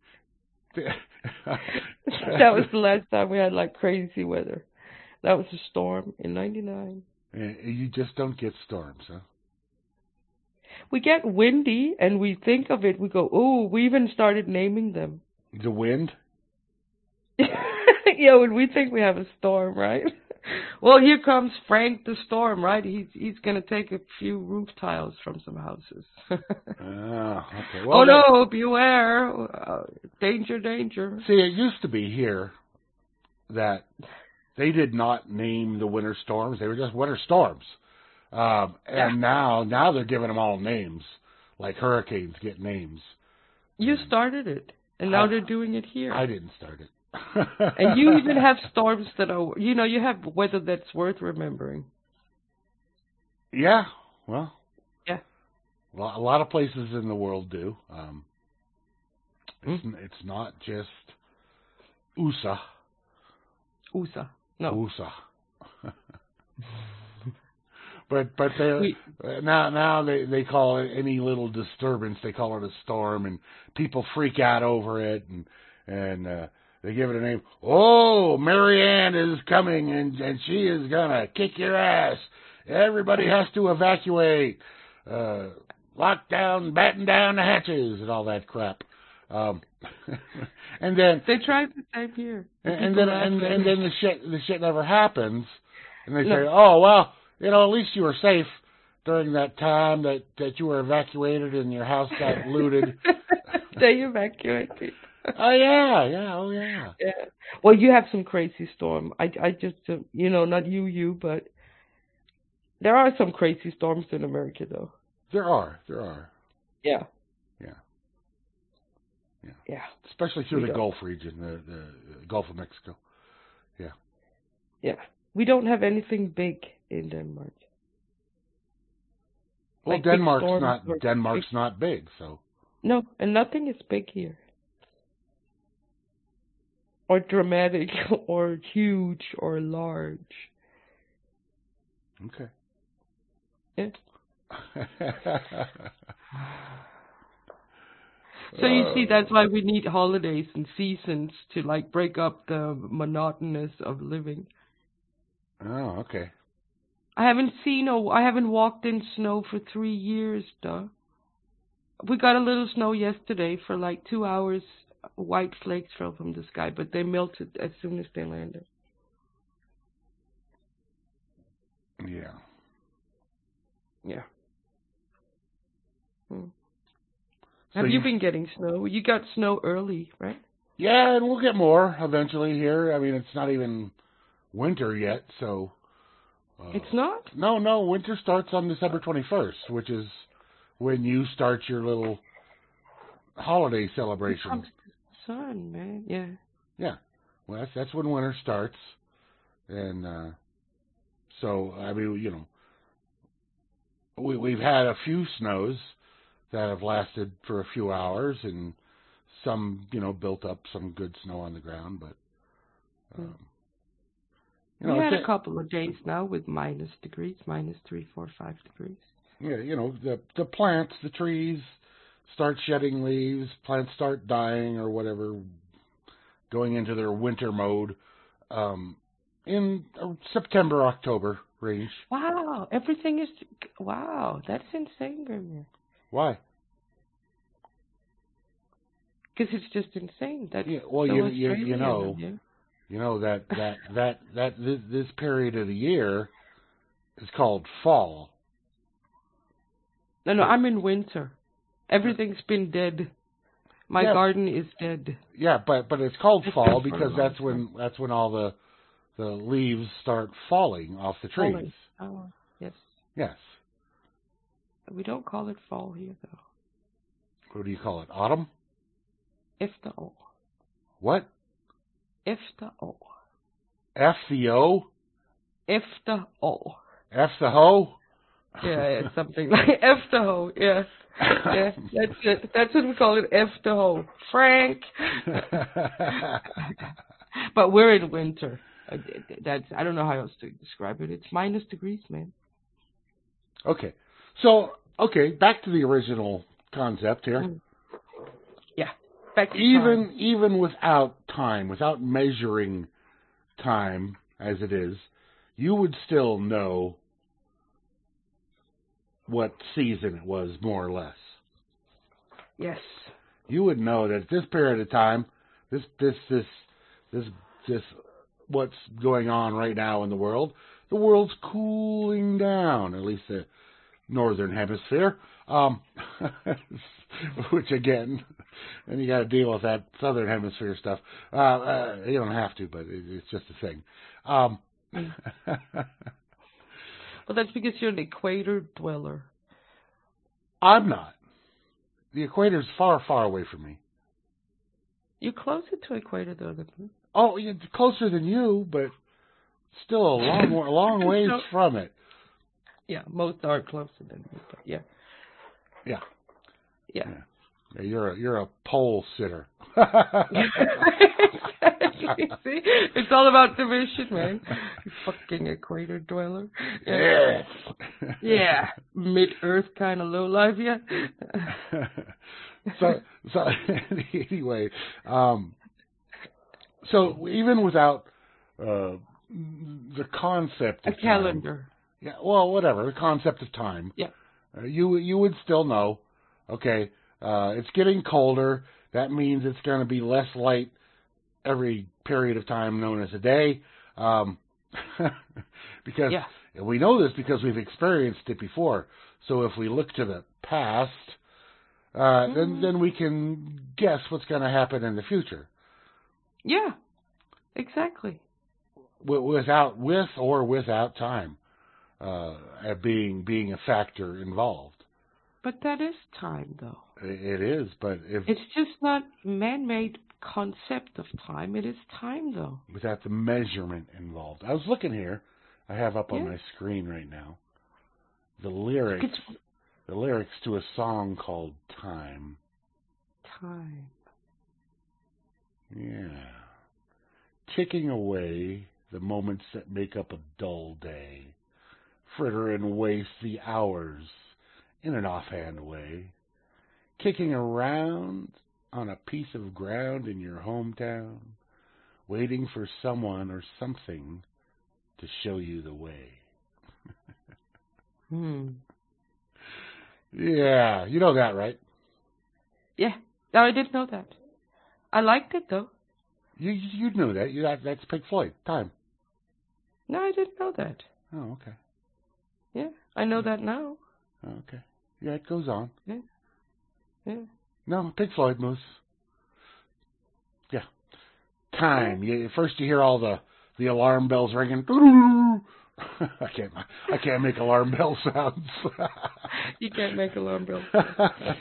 That was the last time we had like crazy weather. That was a storm in ninety-nine. You just don't get storms, huh? We get windy and we think of it, we go, ooh, we even started naming them. The wind? Yeah, when we think we have a storm, right? Well, here comes Frank the storm, right? He's he's gonna take a few roof tiles from some houses. Oh, okay. Well, oh that, no, beware! Uh, danger, danger. See, it used to be here that they did not name the winter storms; they were just winter storms. Um, and Yeah. now, now they're giving them all names, like hurricanes get names. You And started it, and now I, they're doing it here. I didn't start it. And you even have storms that are, you know, you have weather that's worth remembering. Yeah, well, Yeah. well, a lot of places in the world do. Um, it's, Mm. it's not just U S A. U S A. No. U S A. But but they We, now now they they call it any little disturbance, they call it a storm, and people freak out over it, and and uh, they give it a name. Oh, Marianne is coming, and and she is gonna kick your ass. Everybody has to evacuate. Uh, lock down, batten down the hatches, and all that crap. Um, and then they tried the same here. and, and People then laugh and, at and me. then the shit the shit never happens, and they No. say, oh well. You know, at least you were safe during that time that, that you were evacuated and your house got looted. They evacuated. Oh, yeah, yeah, oh, yeah. Yeah. Well, you have some crazy storm. I, I just, uh, you know, not you, you, but there are some crazy storms in America, though. There are, there are. Yeah. Yeah. Yeah. Yeah. Especially through We the don't. Gulf region, the, the Gulf of Mexico. Yeah. Yeah. We don't have anything big in Denmark. Well, Like big Denmark's storms not or Denmark's big- not big, so. No, and nothing is big here. Or dramatic, or huge, or large. Okay. Yeah. So you see, that's why we need holidays and seasons to like break up the monotonous of living. Oh, okay. I haven't seen or I haven't walked in snow for three years, duh. We got a little snow yesterday for like two hours. White flakes fell from the sky, but they melted as soon as they landed. Yeah. Yeah. Hmm. So Have you you- been getting snow? You got snow early, right? Yeah, and we'll get more eventually here. I mean, it's not even winter yet, so. Uh, It's not? No, no, winter starts on December twenty-first, which is when you start your little holiday It celebrations. comes to the sun, man. Yeah. Yeah, well, that's, that's when winter starts. And uh, so, I mean, you know, we, we've had a few snows that have lasted for a few hours, and some, you know, built up some good snow on the ground, but um, you know, we had it's a couple of days now with minus degrees, minus three, four, five degrees. yeah, you know, the the plants, the trees start shedding leaves, plants start dying or whatever, going into their winter mode. um, in September, October range. Wow, everything is wow. That's insane, Grimmer. Why? Because it's just insane. That's yeah, well, so you, you you Australian know, of you. you know that that that that this, this period of the year is called fall. No, no, I'm in winter. Everything's been dead. My Yeah. garden is dead. Yeah, but but it's called It's fall been for a because long that's time. when that's when all the the leaves start falling off the trees. Falling. Oh, yes. Yes. We don't call it fall here, though. What do you call it? Autumn? Efter år. What? Efter år. F the O? Efter år. F the ho? Yeah, yeah, something like Efterho. Yeah, yeah, that's it. That's what we call it, Efterho. Frank. But we're in winter. Uh, That's I don't know how else to describe it. It's minus degrees, man. Okay. So, okay, back to the original concept here. Mm. Yeah. Back to Even time. even without time, without measuring time as it is, you would still know what season it was, more or less. Yes. You would know that at this period of time, this this this this this what's going on right now in the world, the world's cooling down, at least the northern hemisphere. Um, which again, then you got to deal with that southern hemisphere stuff. Uh, uh, you don't have to, but it, it's just a thing. Um, Mm. Well, that's because you're an equator dweller. I'm not. The equator's far, far away from me. You're closer to equator though than me. Oh, it's closer than you, but still a long, a long ways No. from it. Yeah, most are closer than me, but yeah. Yeah. Yeah. Yeah. Yeah, you're a you're a pole sitter. See, it's all about division, man. You fucking equator dweller. Yes. Yeah, mid-earth kind of low life, yeah. so so anyway, um, so even without uh, the concept A of time, calendar. yeah, well, whatever the concept of time, Yeah. uh, you you would still know. Okay, uh, it's getting colder. That means it's going to be less light every period of time known as a day. Um, because Yeah. we know this because we've experienced it before. So if we look to the past, uh, Mm-hmm. then then we can guess what's going to happen in the future. Yeah. Exactly. W- without with or without time uh, being being a factor involved. But that is time, though. It is, but if It's just not man-made concept of time. It is time, though. without the measurement involved. I was looking here. I have up on Yeah. my screen right now the lyrics, It's the lyrics to a song called "Time." time. Yeah, ticking away the moments that make up a dull day, fritter and waste the hours in an offhand way, kicking around on a piece of ground in your hometown, waiting for someone or something to show you the way. Hmm. Yeah, you know that, right? Yeah. No, I didn't know that. I liked it, though. You you knew that. You that, that's Pink Floyd. Time. No, I didn't know that. Oh, okay. Yeah. I know that now. Oh, okay. Yeah, it goes on. Yeah. Yeah. No, Pink Floyd, Moose. Yeah. Time. You, first you hear all the, the alarm bells ringing. I can't I can't make alarm bell sounds. You can't make alarm bells. I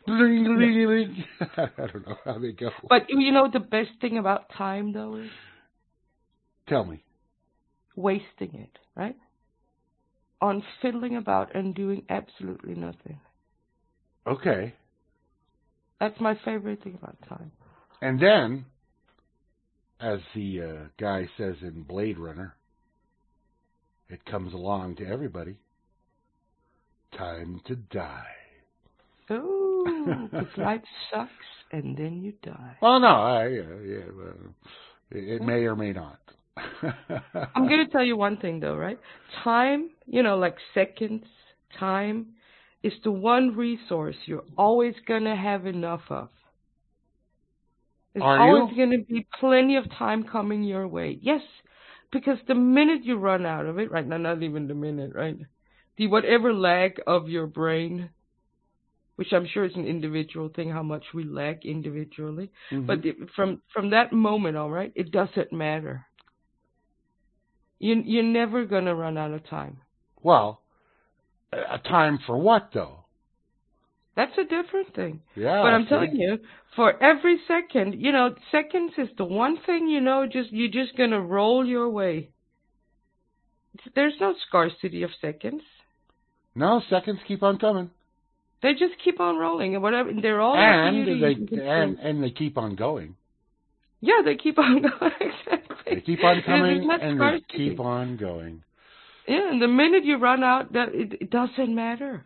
don't know how they go. But you know the best thing about time, though, is Tell me. wasting it, right? On fiddling about and doing absolutely nothing. Okay. That's my favorite thing about time. And then, as the uh, guy says in Blade Runner, it comes along to everybody. Time to die. Ooh, because life sucks and then you die. Well, no, I, uh, yeah, well, it, it may or may not. I'm going to tell you one thing, though, right? Time, you know, like seconds, time is the one resource you're always going to have enough of. There's Are always you? going to be plenty of time coming your way. Yes, because the minute you run out of it, right now, not even the minute, right? The whatever lag of your brain, which I'm sure is an individual thing, how much we lack individually. Mm-hmm. But the, from from that moment on, right, it doesn't matter. You, you're never going to run out of time. Well, a time for what, though? That's a different thing. Yeah. But I'm see? telling you, for every second, you know, seconds is the one thing, you know, just you're just going to roll your way. There's no scarcity of seconds. No, seconds keep on coming. They just keep on rolling, and whatever. They're all and they they and, and they keep on going. Yeah, they keep on going. Exactly. They keep on coming and scarcity. they keep on going. Yeah, and the minute you run out, that it, it doesn't matter.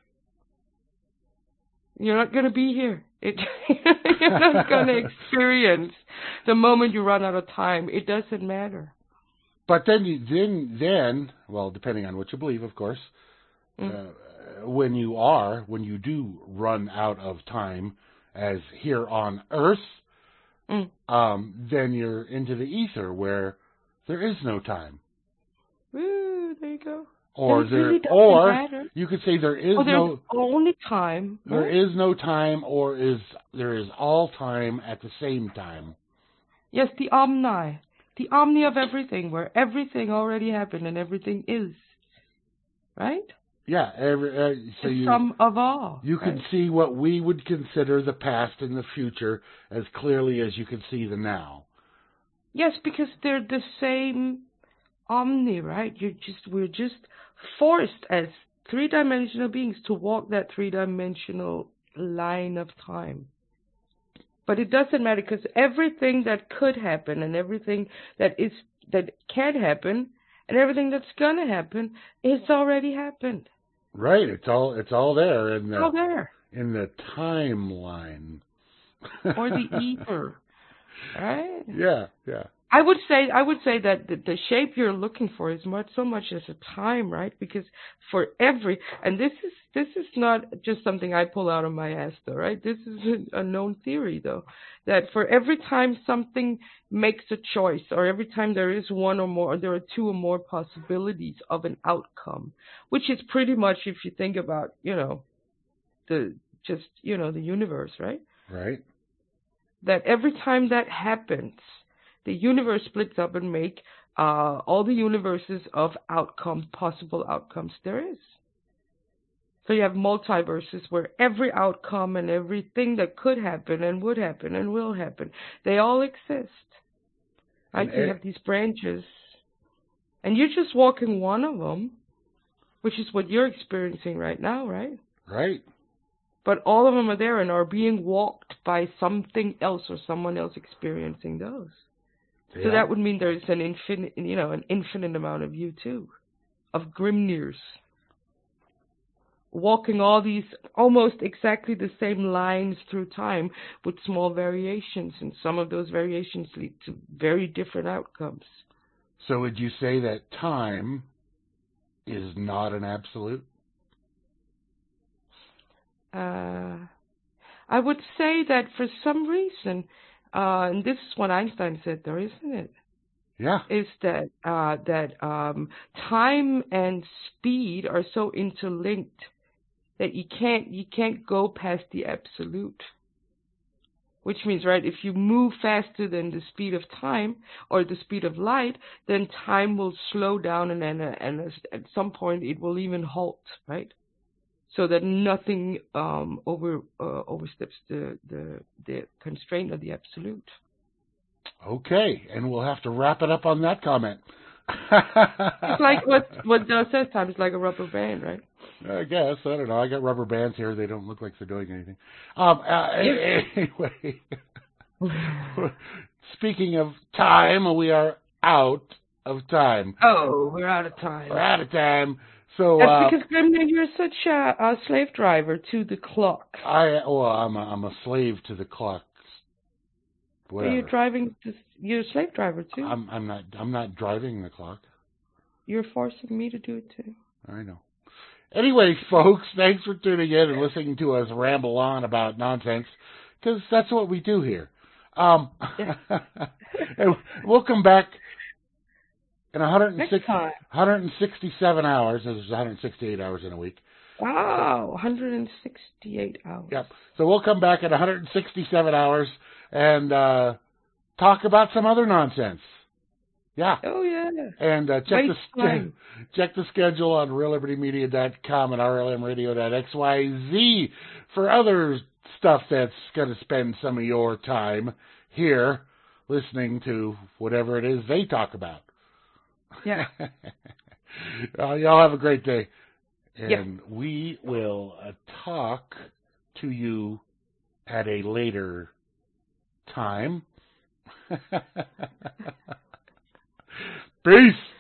You're not going to be here. It, you're not going to experience the moment you run out of time. It doesn't matter. But then, you, then, then, well, depending on what you believe, of course, mm. uh, when you are, when you do run out of time, as here on Earth, mm. um, then you're into the ether where there is no time. Ooh, there you go. Or there, really or matter. You could say there is oh, no only time. There right? is no time, or is there is all time at the same time. Yes, the omni, the omni of everything, where everything already happened and everything is, right? Yeah, every uh, so the you sum of all. You right? can see what we would consider the past and the future as clearly as you can see the now. Yes, because they're the same omni, right? You're just we're just forced as three-dimensional beings to walk that three-dimensional line of time. But it doesn't matter because everything that could happen and everything that is that can happen and everything that's gonna happen, it's already happened. Right. It's all it's all there in the it's all there in the timeline or the ether, right? Yeah, yeah. I would say I would say that the, the shape you're looking for is much so much as a time, right? Because for every and this is this is not just something I pull out of my ass, though, right? This is a, a known theory, though, that for every time something makes a choice, or every time there is one or more, or there are two or more possibilities of an outcome, which is pretty much, if you think about, you know, the just you know the universe, right? Right. That every time that happens, the universe splits up and make uh, all the universes of outcomes, possible outcomes there is. So you have multiverses where every outcome and everything that could happen and would happen and will happen, they all exist. Right? You have these branches. And you're just walking one of them, which is what you're experiencing right now, right? Right. But all of them are there and are being walked by something else or someone else experiencing those. Yeah. So that would mean there's an infinite, you know, an infinite amount of you too, of Grimnirs, walking all these almost exactly the same lines through time with small variations, and some of those variations lead to very different outcomes. So would you say that time is not an absolute? Uh, I would say that for some reason, uh, and this is what Einstein said, though, isn't it? Yeah. Is that uh, that um, time and speed are so interlinked that you can't you can't go past the absolute. Which means, right, if you move faster than the speed of time or the speed of light, then time will slow down, and and, and at some point it will even halt, right? So that nothing um, over uh, oversteps the, the the constraint of the absolute. Okay, and we'll have to wrap it up on that comment. It's like what what Doug says, time is like a rubber band, right? I guess. I don't know. I got rubber bands here. They don't look like they're doing anything. Um. Uh, anyway, speaking of time, we are out of time. Oh, we're out of time. We're out of time. So that's uh, because Grimnir, you're such a, a slave driver to the clock. I well, I'm a, I'm a slave to the clock. Whatever. You're driving. This, you're a slave driver too. I'm I'm not I'm not driving the clock. You're forcing me to do it too. I know. Anyway, folks, thanks for tuning in and listening to us ramble on about nonsense, because that's what we do here. Um, Yeah. and we'll come back in one hundred six, Next time. one hundred sixty-seven hours. There's one hundred sixty-eight hours in a week. Wow, one hundred sixty-eight hours. Yep. So we'll come back in one hundred sixty-seven hours and uh, talk about some other nonsense. Yeah. Oh, yeah. And uh, check, Waste the, time. check the schedule on real liberty media dot com and R L M radio dot X Y Z for other stuff that's going to spend some of your time here listening to whatever it is they talk about. Yeah. uh, y'all have a great day. And Yeah. we will uh, talk to you at a later time. Peace.